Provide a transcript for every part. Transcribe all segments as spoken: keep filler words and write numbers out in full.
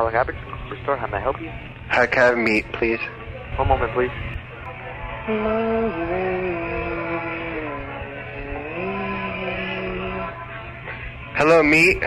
Catholic Average Store, how may I help you? Hi, can I have meat, please? One moment, please. Hello, meat.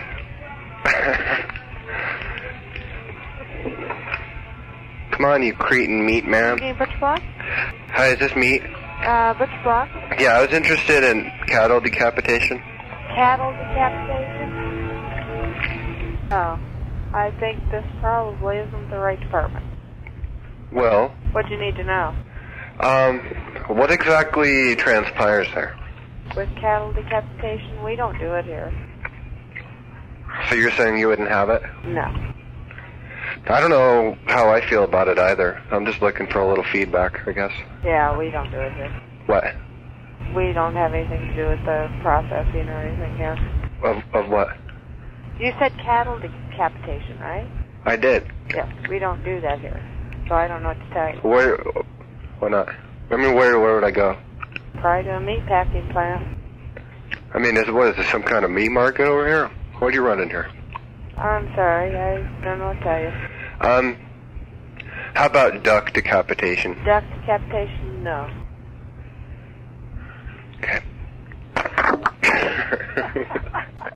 Come on, you cretin meat man. Okay, Butch Block? Hi, is this meat? Uh, Butch Block? Yeah, I was interested in cattle decapitation. Cattle decapitation? Oh, I think this probably isn't the right department. Well, What do you need to know? um, what exactly transpires there? With cattle decapitation, we don't do it here. So you're saying you wouldn't have it? No. I don't know how I feel about it either. I'm just looking for a little feedback, I guess. Yeah, we don't do it here. What? We don't have anything to do with the processing or anything here. Of, of what? You said cattle decapitation, right? I did. Yes, we don't do that here. So I don't know what to tell you. Where, why not? I mean, where, where would I go? Probably to a meat packing plant. I mean, is, what, is this some kind of meat market over here? What are you running here? I'm sorry, I don't know what to tell you. Um, how about duck decapitation? Duck decapitation, no. Okay.